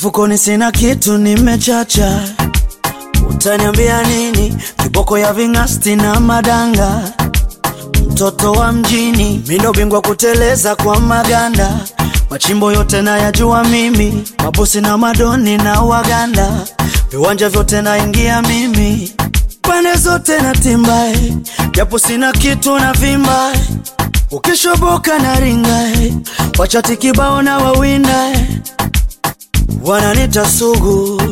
Mfukoni sina kitu nimechacha. Utaniambia nini? Kiboko ya vingasti na madanga. Mtoto wa mjini, mindo bingwa kuteleza kwa maganda. Machimbo yote na yajua mimi, mabosi na madoni na waganda. Viwanja vyote na ingia mimi, pande zote na timbae. Japo sina kitu na vimbae, ukishoboka na ringae. Wachati kibao na wawindae, wananita sugu,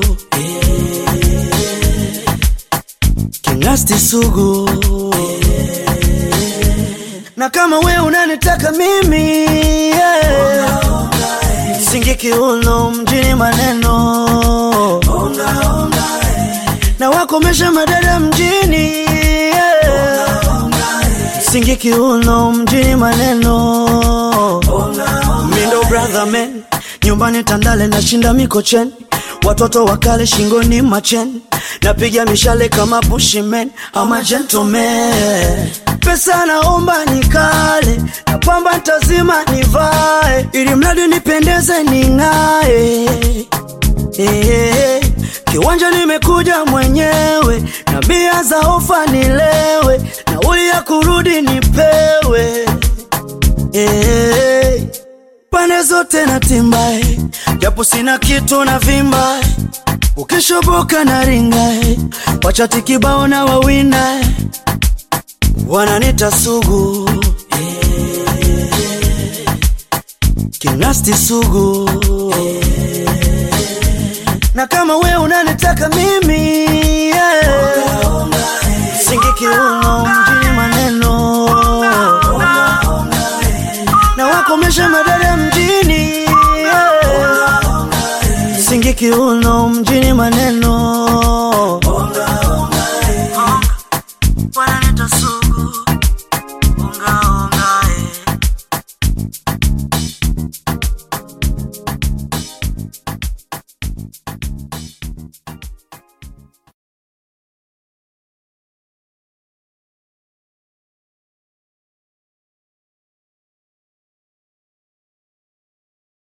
Kingasti sugu. Na kama we unanitaka mimi, Singiki uno mjini maneno, na wakomesha madada mjini, Singiki uno mjini maneno. Mindo brother man, nyumbani Tandale na shinda Mikocheni. Watoto wakale shingoni macheni, napiga mishale kama bushimen. I'm a gentleman. Pesa naomba nikale, na pamba ntazima nivae, ili mradi nipendeze ningae. Kiwanja nimekuja mwenyewe, na bia za ofa nilewe, na uli ya kurudi nipewe. Pande zote na timbae, japo sina kitu na vimbae. Ukishoboka na ringae, wachati kibao na wawindae, wananita sugu, Kingasti sugu. Na kama we unanitaka mimi, Singiki uno mjini maneno, na wakomesha madada mjini, Singiki uno mjini maneno, wananita sugu.